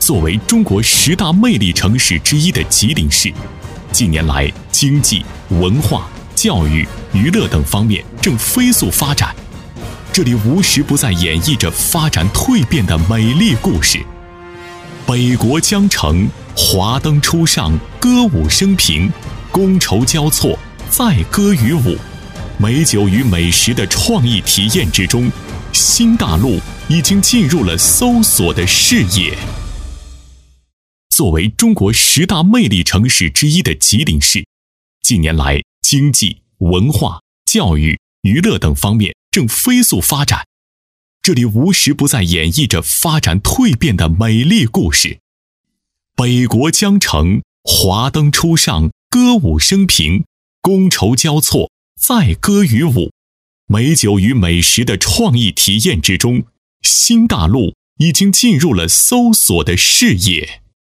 作为中国10大魅力城市之一的吉林市，近年来经济、文化、教育、娱乐等方面正飞速发展。这里无时不在演绎着发展蜕变的美丽故事。北国江城，华灯初上，歌舞升平，觥筹交错，载歌于舞。美酒与美食的创意体验之中，新大陆已经进入了搜索的视野。作为中国10大魅力城市之一的吉林市，近年来经济、文化、教育、娱乐等方面正飞速发展。这里无时不在演绎着发展蜕变的美丽故事。北国江城，华灯初上，歌舞升平，觥筹交错，载歌于舞。美酒与美食的创意体验之中，新大陆已经进入了搜索的视野。